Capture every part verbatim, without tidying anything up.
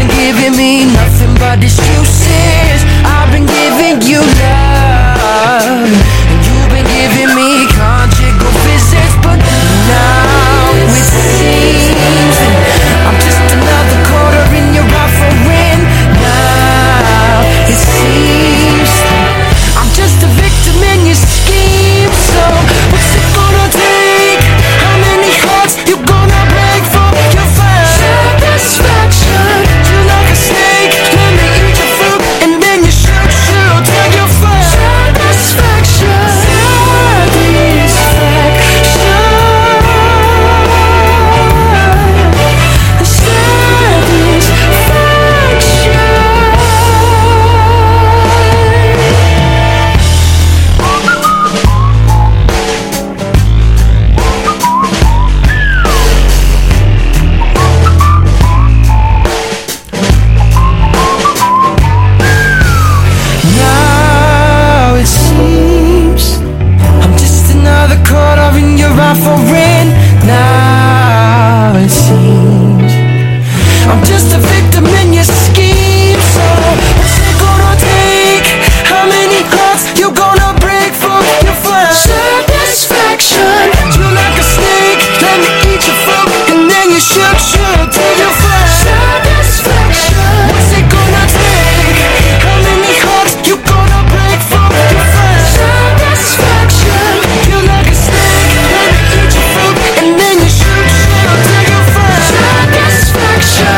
been giving me nothing but excuses. I've been giving you love, and you've been giving me conjugal visits. But now it seems that I'm just another quarter in your offering. Now it seems that I'm just a victim in your scheme. So what's it gonna take? How many hearts you gonna break for your first satisfaction? You like a snake, let me eat your fruit, and then you shoot, shoot till you fall. Satisfaction, offering. Now it seems I'm just a victim in your scheme. So what's it gonna take? How many hearts you gonna break for your first satisfaction? You like a snake, let me eat your fruit, and then you shoot, shoot till you fall. Satisfaction. What's it gonna take? How many hearts you gonna break for your first satisfaction? You like a snake, and then you shoot, shoot till you fall. Satisfaction,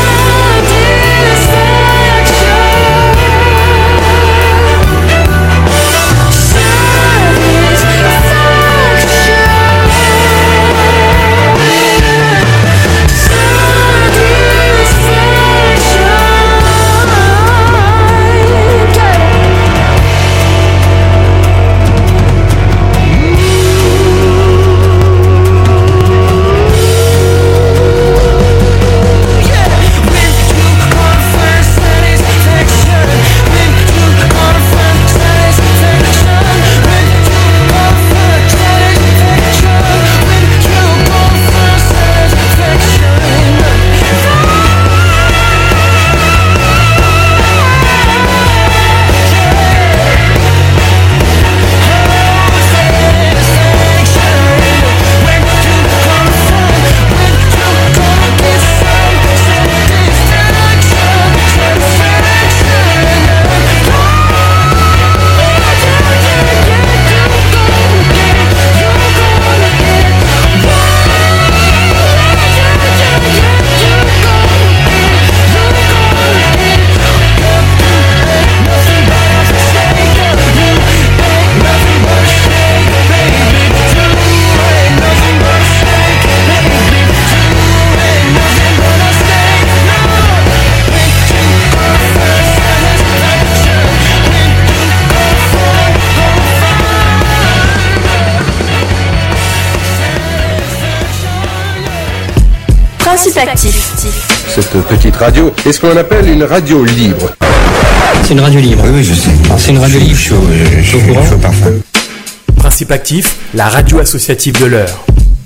Principe actif. Cette petite radio est ce qu'on appelle une radio libre. C'est une radio libre. Oui, oui, je sais. C'est une radio libre. Chaud, je suis au courant. Parfum. Principe actif, la radio associative de l'heure.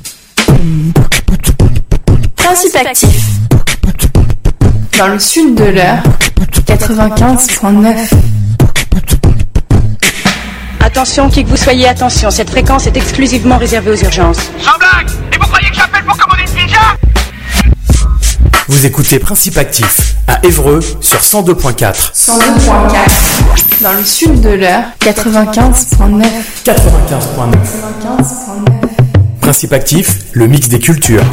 Principe actif. Dans le sud de l'heure, quatre-vingt-quinze virgule neuf. Attention, qui que vous soyez, attention, cette fréquence est exclusivement réservée aux urgences. Sans blague! Et vous croyez que j'appelle pour commander une pizza? Vous écoutez Principe actif à Évreux sur cent deux virgule quatre. cent deux virgule quatre. Dans le sud de l'heure, quatre-vingt-quinze virgule neuf. quatre-vingt-quinze virgule neuf. quatre-vingt-quinze virgule neuf. Principe actif, le mix des cultures.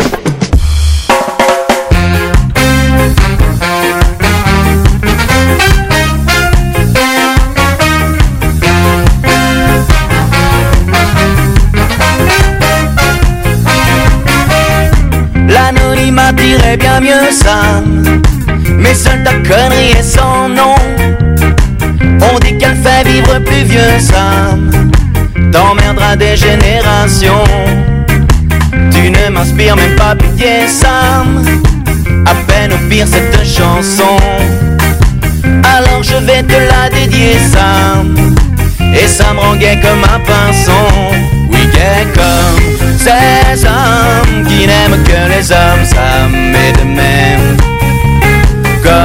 L'anonymat dirait bien mieux ça, mais seule ta connerie et son nom. On dit qu'elle fait vivre plus vieux, ça t'emmerdera des générations. Tu ne m'inspires même pas pitié, Sam. À peine au pire cette chanson. Alors je vais te la dédier, Sam. Et ça me rend gai comme un pinson. Oui, gai comme ces hommes qui n'aiment que les hommes. Ça m'est de même. Comme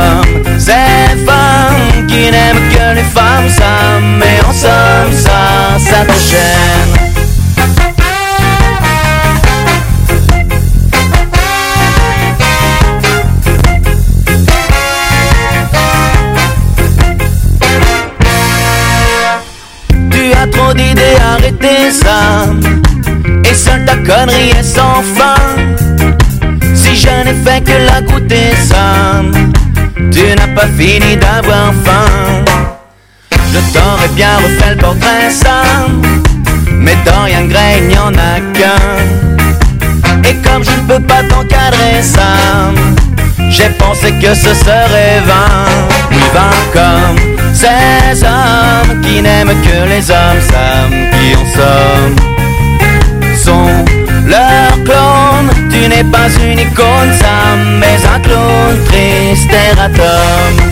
été sale, et seule ta connerie est sans fin. Si je n'ai fait que la goûter, Sam, tu n'as pas fini d'avoir faim. Je t'aurais bien refait le portrait, Sam, mais Dorian Gray, il n'y en a qu'un. Et comme je ne peux pas t'encadrer, Sam, j'ai pensé que ce serait vain. Oui, vain comme ces hommes qui n'aiment que les hommes, Sam, qui en somme sont leurs clones. Tu n'es pas une icône, Sam, mais un clone triste erratum.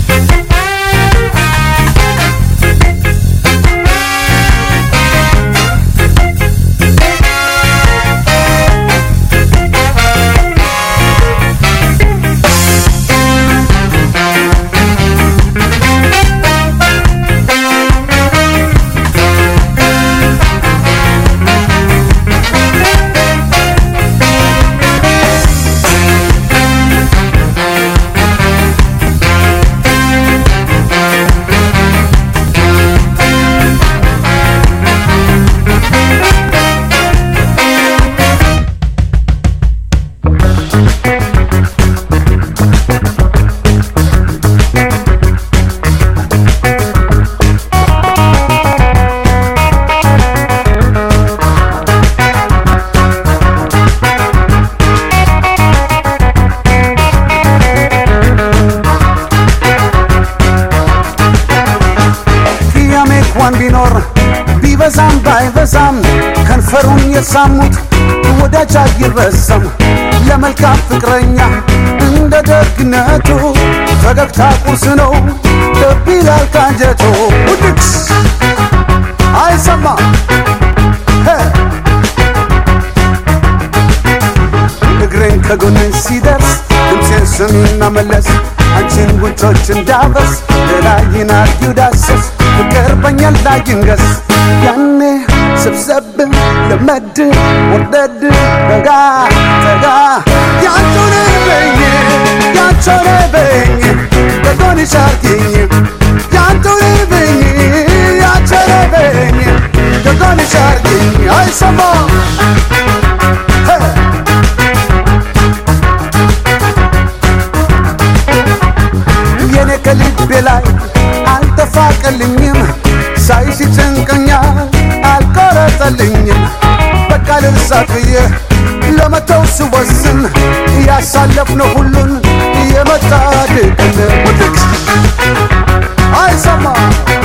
ቢበዛም ባይበዛም ከንፈሩን የሳሙት ወዳጅ አይረሳም። ለመልካም ፍቅረኛ እንደ ደግነቱ ፈገግታ ቁርስ ነው ልብ ይላል ካንጀቱ። ውድቅስ አይሰማ እግሬን ከጎኔን ሲደርስ ድምፄን ስሚና መለስ አንቺን ጉንጮች እንዳበስ ገላዬን አርጊው ዳሰስ ፍቅር በኛ ላይ ይንገስ። ያኔ ሰብሰብ ለመድ ወደድ ረጋ ረጋ ያንቺን በኝ ያንቺን በኝ በጎንሽ አርጊኝ ያንቺን በኝ ያንቺን በኝ በጎንሽ አርጊኝ። አይሰማ የኔ ከልቤ ላይ አልተፋቀልኝም ሳይሽ ጭንቀኛል አልቆረጠልኝም። በቃ ልርሳት ብዬ ለመተው ስወስን ያሳለፍነው ሁሉን የመጣ ድቅን ውድቅ አይሰማ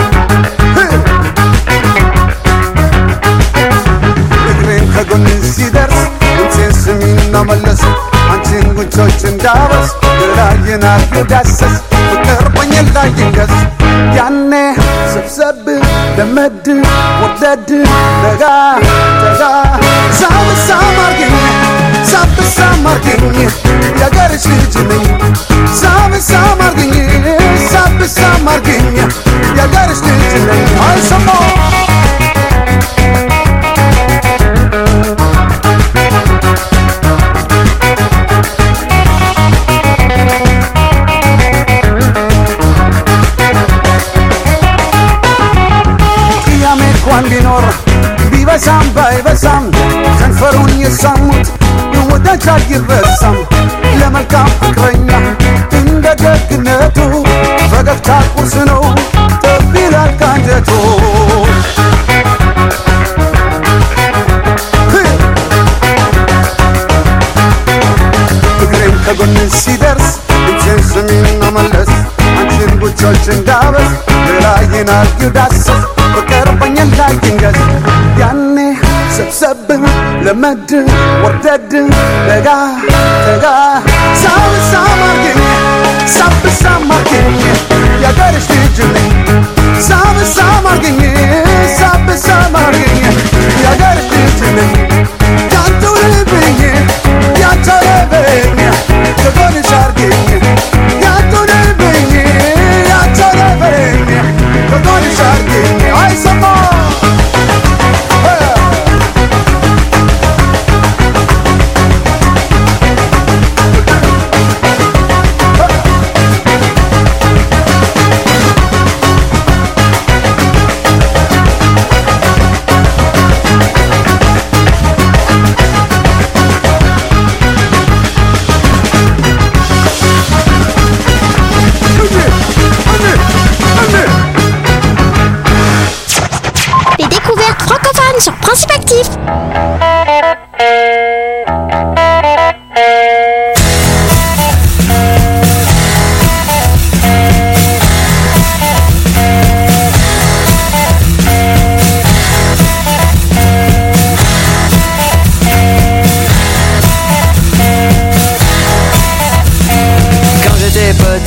እግሬን ከጎን ሲደርስ ድምፄን ስሚና መለስ አንቺን ጉንጮች እንዳበስ ገላዬን አርጊው ዳሰስ ፍቅር በኛ ላይ ይንገስ። ያኔ ሰብሰብ ለመድ ወደድ ረጋ ረጋ ሳብ ሳብ አርጊኝ ሳብ ሳብ አርጊኝ ያገርሽ ልጅ ነኝ ሳብ ሳብ አርጊኝ ሳብ ሳብ አርጊኝ ያገርሽ ልጅ ነኝ። አይሰማ ቢኖር ቢበዛም ባይበዛም ከንፈሩን የሳሙት ወዳጅ አይረሳም። ለመልካም ፍቅረኛ እንደ ደግነቱ ፈገግታ ቁርስ ነው ጥብ ይላል ካንጀቱ። እግሬም ከጎን ሲደርስ ድምፄን ስሚና መለስ አንቺን ጉንጮች እንዳበስ ገላዬን አርጊው ዳሰስ ፍቅር በኛ ላይ ይንገስ። ያኔ ሰብሰብ ለመድ ወደድ ረጋ ረጋ ሳብ ሳብ አርጊኝ ሳብ ሳብ አርጊኝ ያገርሽ ልጅ ነኝ ሳብ ሳብ አርጊኝ ሳብ ሳብ አርጊኝ ያገርሽ ልጅ ነኝ። ያንቺው ልብኝ ያንቺው ልብኝ ከጎንሽ አርጊኝ ያንቺው ልብኝ ያንቺው ልብኝ ከጎንሽ አርጊኝ። አይሰማ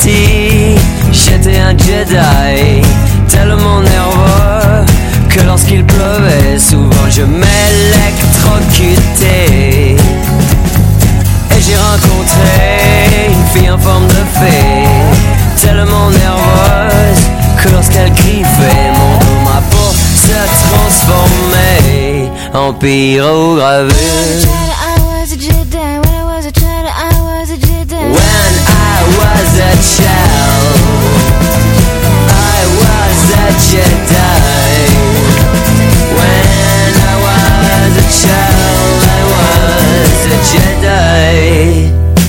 petit, j'étais un Jedi, tellement nerveux que lorsqu'il pleuvait, souvent je m'électrocutais. Et j'ai rencontré une fille en forme de fée, tellement nerveuse que lorsqu'elle griffait mon dos, ma peau se transformait en pyrogravure. When I was a child, I was a Jedi. When I was a child, I was a Jedi.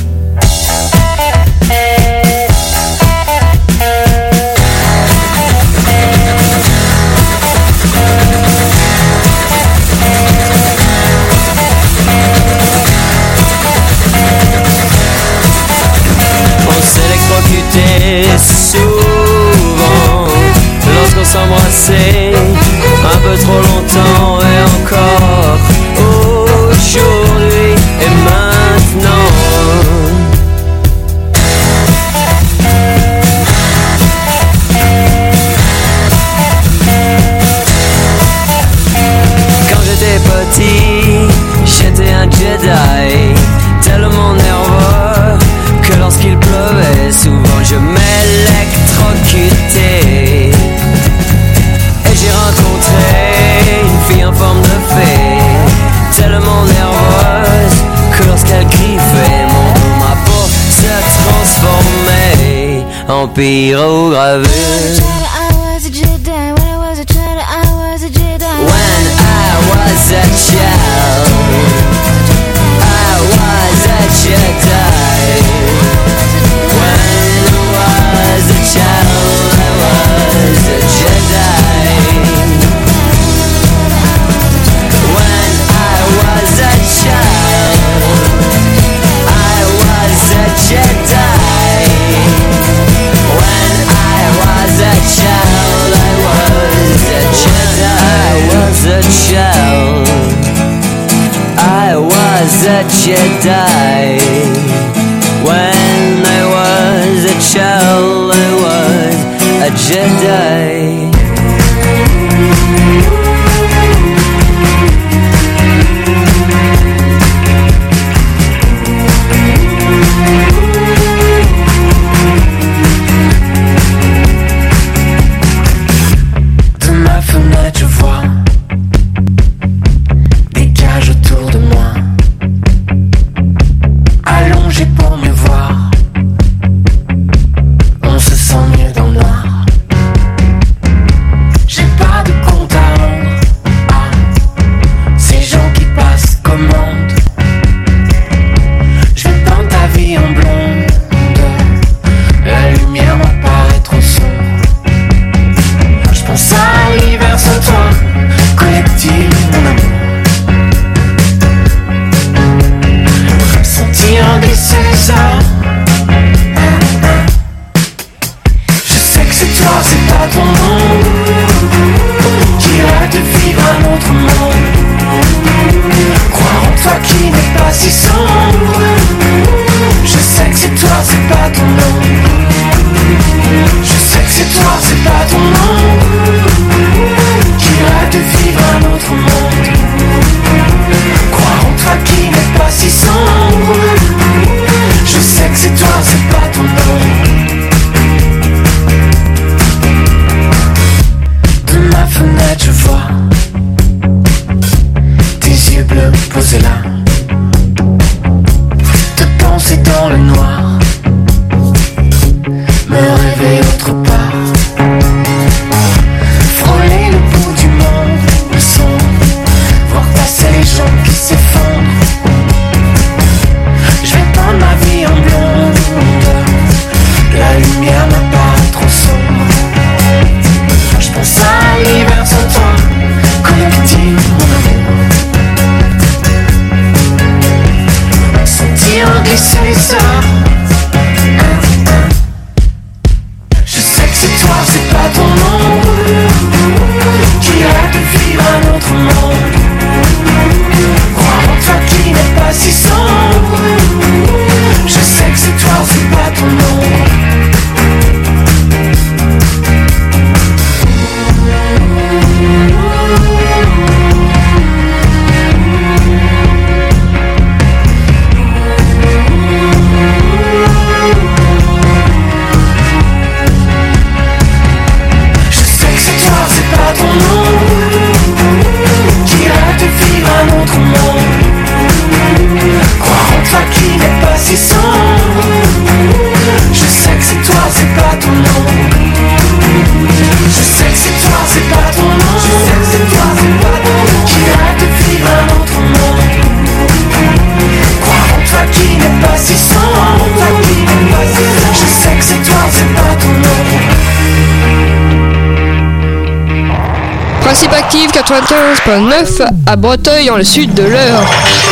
Souvent, lorsqu'on s'embrassait un peu trop longtemps, et encore aujourd'hui et maintenant. Quand j'étais petit, j'étais un Jedi, tellement nerveux que lorsqu'il pleuvait, souvent je m'électrocutais. Et j'ai rencontré une fille en forme de fée, tellement nerveuse que lorsqu'elle griffait mon dos, ma peau se transformait en pyrogravure. When I was a child, I was a Jedi. When I was a child, I was a Jedi. When I was a child, I was a Jedi. When I was a child, I was a Jedi. I was a child, I was a Jedi. When I was a child, I was a Jedi. De ma fenêtre, je vois des cages autour de moi, allongées pour me voir. On se sent mieux dans le noir. J'ai pas de compte à rendre à ces gens qui passent commande. Je vais peindre ta vie en blonde, la lumière m'apparaît trop sombre. Je pense à l'hiver sans toi, collectif mon amour. Ressentir des Césars. Je sais que c'est toi, c'est pas ton monde qui rêve de vivre un autre monde. Croire en toi qui n'est pas si sombre. Je sais que c'est toi, c'est pas ton nom. Je sais que c'est toi, c'est pas ton nom qui rêve de vivre un autre monde. Croire en toi qui n'est pas si sombre. Je sais que c'est toi, c'est pas ton nom. De ma fenêtre je vois tes yeux bleus posés là, te penser dans le noir. Principe Active quatre-vingt-quinze virgule neuf à Breteuil, dans le sud de l'Eure.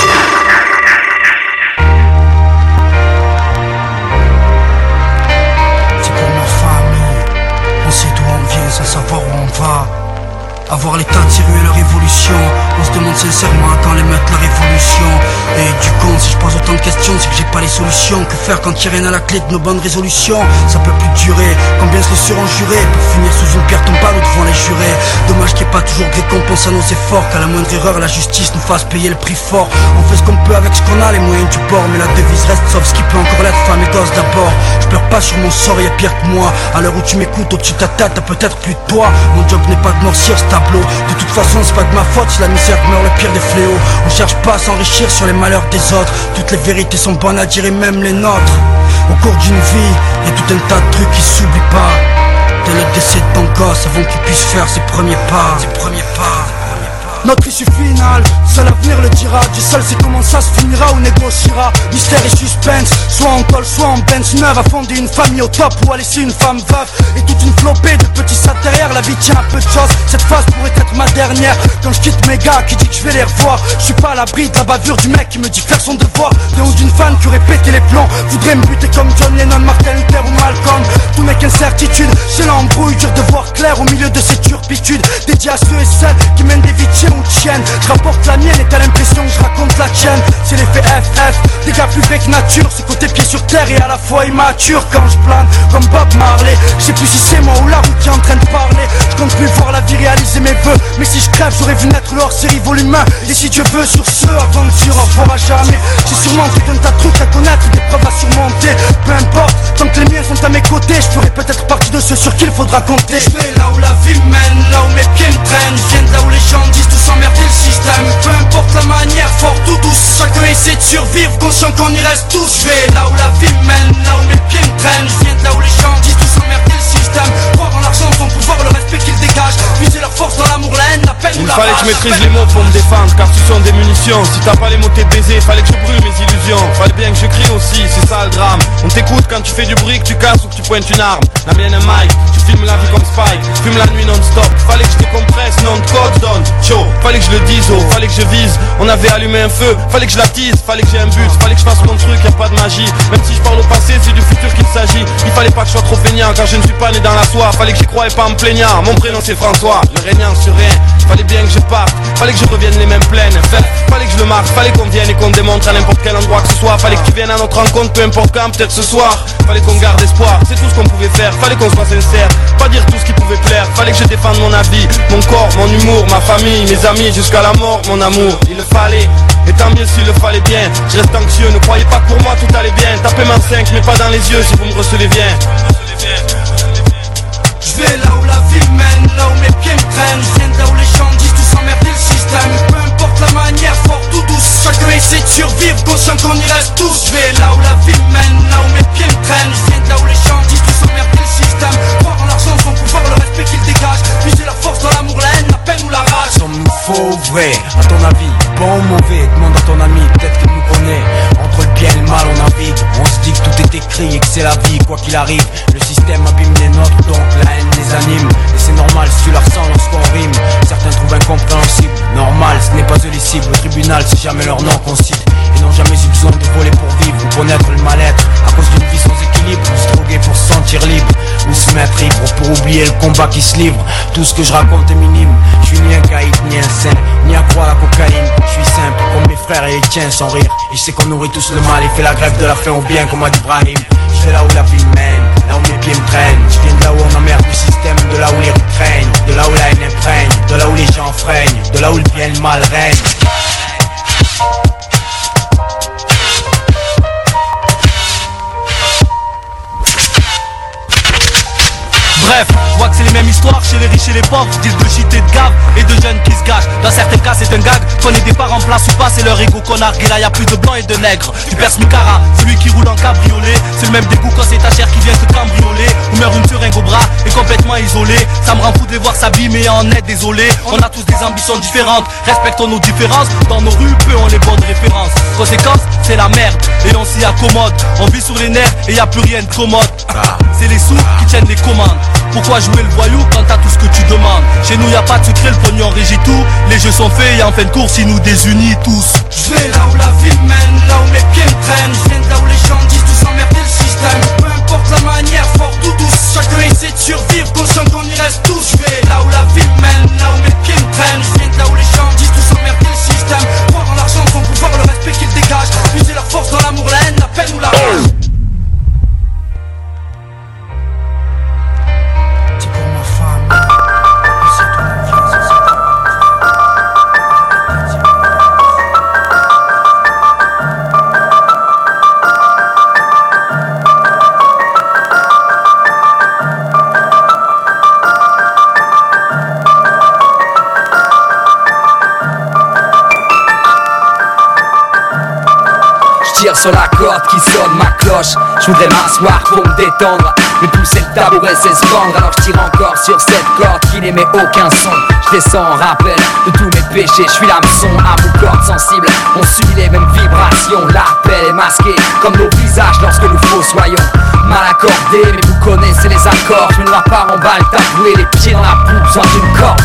C'est pour ma famille, on sait d'où on vient sans savoir où on va. Avoir l'état de tirer leur évolution, on se demande sincèrement quand les mettre la révolution. Et du con, si je pose autant de questions, c'est que j'ai pas les solutions. Que faire quand il y a rien à la clé de nos bonnes résolutions? Ça peut plus durer, combien se les seront jurés pour finir sous une pierre tombale ou devant les jurés. Dommage qu'il n'y ait pas toujours de récompense à nos efforts, qu'à la moindre erreur la justice nous fasse payer le prix fort. On fait ce qu'on peut avec ce qu'on a, les moyens du bord, mais la devise reste sauf ce qui peut encore l'être, femme et gosse d'abord. Je pleure pas sur mon sort, y'a pire que moi. À l'heure où tu m'écoutes, au-dessus de ta tête, t'as peut-être plus de toi. Mon job n'est pas de noircir ce tableau. De toute façon c'est pas de ma faute si la misère meurt le pire des fléaux. On cherche pas à s'enrichir sur les malheurs des autres. Toutes les vérités sont bonnes à dire et même les nôtres. Au cours d'une vie, y'a tout un tas de trucs qui s'oublient pas. Dès le décès de ton gosse avant qu'il puisse faire ses premiers pas. Ses premiers pas. Notre issue finale, seul l'avenir le dira. Dieu seul sait comment ça se finira ou négociera. Mystère et suspense, soit en col, soit en bench neuve. A fonder une famille au top ou à laisser une femme veuve. Et toute une flopée de petits sats derrière. La vie tient un peu de choses, cette phase pourrait être ma dernière. Quand je quitte mes gars qui dit que je vais les revoir, je suis pas à l'abri de la bavure du mec qui me dit faire son devoir. De haut d'une fan qui aurait pété les plombs, voudrait me buter comme John Lennon, Martin Luther ou Malcolm. Tout n'est qu'incertitude, c'est l'embrouille, dur de voir clair au milieu de ces turpitudes. Dédié à ceux et celles qui mènent des vies ou de chienne. Je rapporte la mienne et t'as l'impression que je raconte la tienne. C'est l'effet F F, des gars plus vrai que nature. C'est côté pied sur terre et à la fois immature. Quand je plane comme Bob Marley, je sais plus si c'est moi ou la route qui est en train de parler. Je compte plus voir la vie réaliser mes vœux, mais si je crève j'aurais vu naître leur série volume un. Et si Dieu veut sur ce, avant de dire au revoir à jamais, j'ai sûrement tout un tas de trucs à connaître, des preuves à surmonter. Peu importe, tant que les miens sont à mes côtés, je ferai peut-être partie de ceux sur qui il faudra compter. Je vais là où la vie mène, là où mes pieds me traînent. Je viens de là où les gens disent tout s'emmerder le système. Peu importe la manière, fort ou douce, chacun essaie de survivre, conscient qu'on y reste tous. Je vais là où la vie mène, là où mes pieds me traînent. Je viens de là où les gens disent tout s'emmerder le système. Croire en l'argent, son pouvoir, le respect qu'ils dégagent. Puiser leur force dans l'amour, la haine, la peine ou la rage. Il fallait que je maîtrise les mots pour me défendre, car ce sont des munitions. Si t'as pas les mots t'es baisé, fallait que je brûle mes illusions. Fallait bien que je crie aussi, c'est ça le drame. On t'écoute quand tu fais du bruit, que tu casses ou que tu pointes une arme. La mienne est Mike, tu filmes la vie comme Spike. Fume la nuit non-stop, fallait que je décompresse, non de code donne. Chaud, fallait que je le dise, oh, fallait que je vise. On avait allumé un feu, fallait que je l'attise. Fallait que j'ai un but, fallait que je fasse mon truc, y'a pas de magie. Même si je parle au passé, c'est du futur qu'il s'agit. Il fallait pas que je sois trop feignant, car je ne suis pas né dans la soie. Fallait que j'y croie et pas en me plaignant. Mon prénom c'est François, le régnant sur rien. Fallait bien que je parte, fallait que je revienne les mêmes pleines. Fallait que je le marque, fallait qu'on vienne et qu'on démontre à n'importe quel endroit que ce soit. Fallait que tu viennes à notre rencontre, peu importe quand, peut-être ce soir. Fallait qu'on garde espoir, c'est tout ce qu'on pouvait faire. Fallait qu'on soit sincère, pas dire tout ce qui pouvait plaire. Fallait que je défende mon avis, mon corps, mon humour, ma famille, mes amis, jusqu'à la mort, mon amour. Il le fallait, et tant mieux s'il le fallait bien. Je reste anxieux, ne croyez pas que pour moi tout allait bien. Tapez ma cinq, mais pas dans les yeux si vous me recevez bien. Je vais là où la vie mène, là où mes pieds me traînent. Je viens de là où les gens disent tout s'emmerder le système. Peu importe la manière, fort ou douce, chacun essaie de survivre, conscient qu'on y reste tous. Je vais là où la vie mène, là où mes pieds me traînent. Je viens de là où les gens disent tout s'emmerder le système. Croire en l'argent, son pouvoir, le respect qu'ils dégagent. Puiser leur force dans l'amour, la haine, la peine ou la rage. Sommes-nous faux ou vrai, à ton avis? Bon ou mauvais, demande à ton ami, peut-être qu'il nous connaît. Entre le bien et le mal on navigue, on se dit que tout est écrit et que c'est la vie, quoi qu'il arrive. Le système abîme les nôtres, donc la haine les anime. Et c'est normal si tu la ressens lorsqu'on rime. Certains trouvent incompréhensible, normal, ce n'est pas eux les cibles. Au tribunal c'est jamais leur nom qu'on cite. Ils n'ont jamais eu besoin de voler pour vivre ou connaître le mal-être. À cause d'une vie sans équilibre, ou se droguer pour se sentir libre, ou se mettre ivre pour oublier le combat qui se livre. Tout ce que je raconte est minime, je suis ni un caïd, ni un saint, ni à croire la cocaïne. Je suis simple comme mes frères et les tiens sans rire. Et je sais qu'on nourrit tous le mal et fait la grève de la faim au bien comme a dit Brahim. Je vais là où la vie mène, là où mes pieds me traînent. Je viens de là où on emmerde le système, de là où les rues craignent, de là où la haine imprègne, de là où les gens freinent, de là où le bien et le mal règne. Bref, je vois que c'est les mêmes histoires chez les riches et les pauvres. Disent de shit et de gave et de jeunes qui se gâchent. Dans certains cas c'est un gag, qu'on ait des parents en place ou pas, c'est leur ego qu'on argue. Là y'a plus de blancs et de nègres. Tu perces Micara, celui qui roule en cabriolet. C'est le même dégoût quand c'est ta chair qui vient te cambrioler. Ou meurt une seringue au bras et complètement isolé. Ça me rend fou de les voir s'abîmer en est désolé. On a tous des ambitions différentes, respectons nos différences. Dans nos rues, peu ont les bonnes références. Conséquence, c'est la merde et on s'y accommode. On vit sur les nerfs et y'a plus rien de commode. C'est les sous qui tiennent les commandes. Pourquoi jouer le voyou quand t'as tout ce que tu demandes? Chez nous y a pas de secret, le pognon régit tout. Les jeux sont faits et en fin de course ils nous désunissent tous. Je vais là où la vie mène, là où mes pieds me traînent. Je viens de là où les gens disent tous emmerder le système. Peu importe la manière, fort ou douce, chacun essaie de survivre, conscient qu'on y reste tous. Je vais là où la vie mène, là où mes pieds me traînent. Je viens de là où les gens disent tous emmerder le système. Croire en l'argent, son pouvoir, le respect qu'ils dégagent. User leur force dans l'amour, la haine, la peine ou la rage. Tire sur la corde qui sonne ma cloche. Je voudrais m'asseoir pour me détendre, mais pousser le tabouret c'est se vendre. Alors je tire encore sur cette corde qui n'émet aucun son. Je descends en rappel de tous mes péchés. Je suis l'hameçon à vos cordes sensibles. On suit les mêmes vibrations. L'appel est masqué comme nos visages lorsque nous fossoyons. Mal accordé mais vous connaissez les accords. Je me noie pas en balle, taboué les pieds dans la boue sans une corde.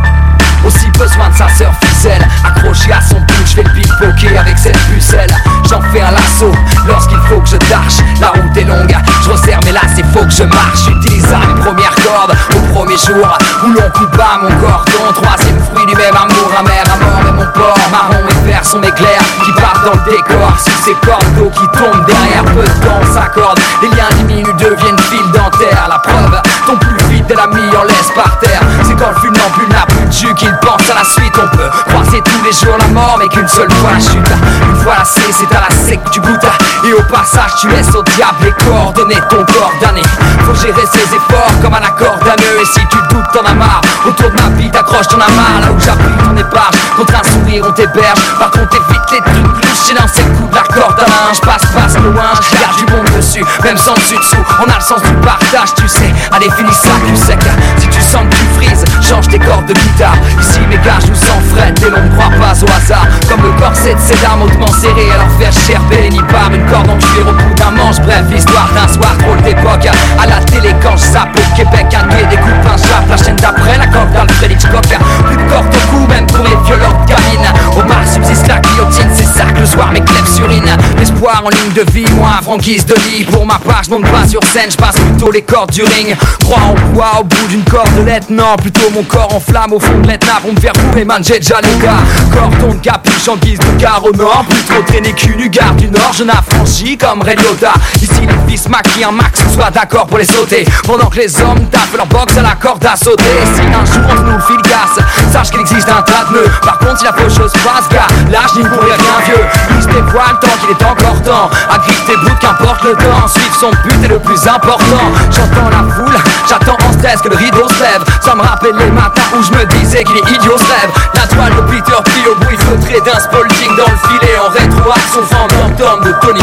Aussi besoin de sa sœur ficelle, accroché à son bout, je fais le pickpocket avec cette pucelle. J'en fais un lasso lorsqu'il faut que je tâche. La route est longue, je resserre mais là c'est faut que je marche. J'utilise mes premières cordes au premier jour où l'on coupe à mon cordon. Troisième fruit du même amour amer, à mort et mon porc. Marron et vert sont mes clairs qui partent dans le décor. Sous ces cordes d'eau qui tombent derrière, peu de temps on s'accorde. Les liens diminuent, deviennent fil dentaire. La preuve tombe plus vite de la mis en laisse par terre. C'est quand le funambule n'a plus de jus qu'il pense à la suite. On peut croiser tous les jours la mort mais qu'une seule fois la chute. Une fois lassé c'est à la sec que tu goûtes. Et au passage tu laisses au diable les coordonnées de ton corps damné. Faut gérer ses efforts comme un accord d'anneux. Et si tu doutes t'en as marre, autour de ma vie t'accroches ton amarre. Là où j'appuie ton épargne, contre un sourire on t'héberge. Par contre évite les trucs louches. J'ai lancé le coup de la corde à linge. Passe, passe loin, je garde du monde dessus. Même sans dessus dessous, on a le sens du partage tu sais. Allez finis ça du sec. Si tu sens que tu frises, change tes cordes de guitare. Ici mes gars je nous s'enfrette et l'on ne croit pas au hasard. Comme le corset de ces dames hautement serré, alors faire cher ni par une corde enculée au bout d'un manche. Bref, l'histoire d'un soir drôle d'époque. À la télé quand je zappe au Québec, un nuet découpe un chape. La chaîne d'après, la corde d'Alfred Hitchcock. Plus de corde au cou, même pour les violentes gamines. Au bar subsiste la guillotine, c'est ça que le soir mes clefs surinent. L'espoir en ligne de vie, moi franquise de lit. Pour ma part, je monte pas sur scène, je passe plutôt les cordes du ring. Crois en poids au bout d'une cordelette, non, plutôt mon corps en flamme au fond de l'étna pour me faire bourrer, man, j'ai déjà les gars. Cordon de capuche en guise de carreau nord. Plus trop traîner qu'une gare du Nord, je n'affranchis comme Ray Liotta. Ici les fils maquillent un max, soit d'accord pour les sauter. Pendant que les hommes tapent leur boxe à la corde à sauter. Si un jour on nous le fil casse, sache qu'il existe un tas de nœuds. Par contre si la fausse chose passe, gars, l'âge n'y pourrait rien vieux. Lise tes voiles tant qu'il est encore temps. Agrippe tes bouts qu'importe le temps. Suivre son but est le plus important. J'entends la foule, j'attends en stress que le rideau se lève. Ça me rappelle les matins où je me disais qu'il est idiot ce rêve. La toile de Peter P au bruit feutré d'un spalding dans le filet. En rétro-action fantôme de Tony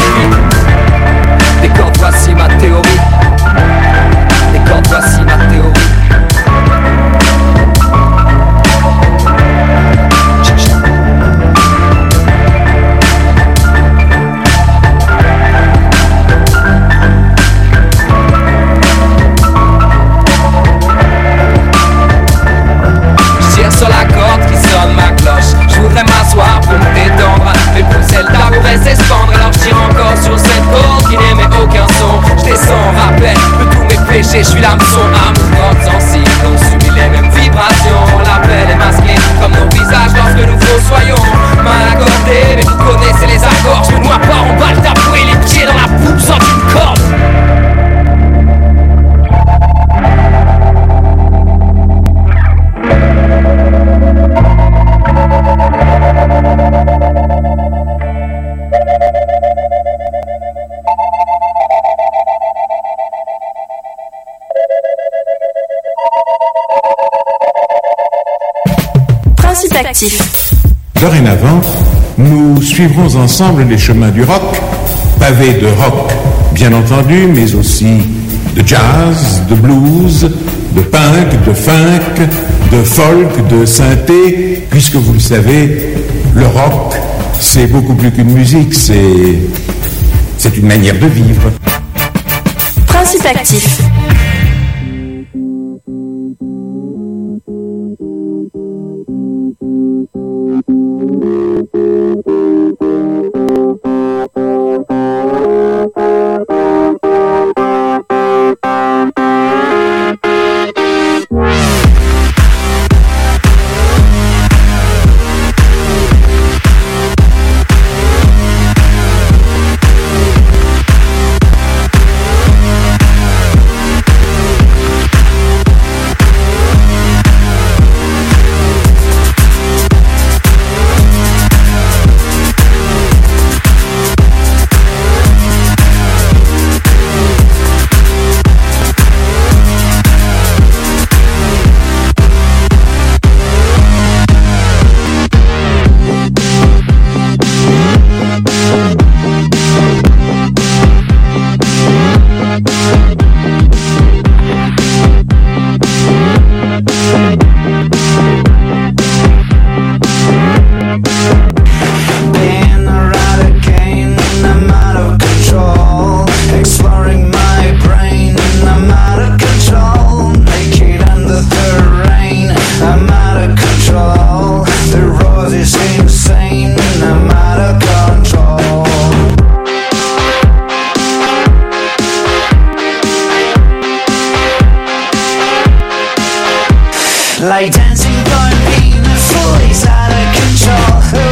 P. Des cordes, voici ma théorie. Des cordes, voici ma théorie. Sur la corde qui sonne ma cloche, je voudrais m'asseoir pour me détendre. Mais pousser le tabouret c'est se pendre. Alors je tire encore sur cette corde qui n'émet aucun son. Je descends en rappel de tous mes péchés. Je suis l'hameçon à mon corde sensible. On subit les mêmes vibrations. L'appel est masqué comme nos visages lorsque nous fossoyons. Mal accordé mais vous connaissez les accords. Je me noie pas en balle tabouret, les pieds dans la poupe sans une corde. Actif. Dorénavant, nous suivrons ensemble les chemins du rock, pavés de rock, bien entendu, mais aussi de jazz, de blues, de punk, de funk, de folk, de synthé, puisque vous le savez, le rock, c'est beaucoup plus qu'une musique, c'est, c'est une manière de vivre. Principe actif. Like dancing, going being a fool is out of control.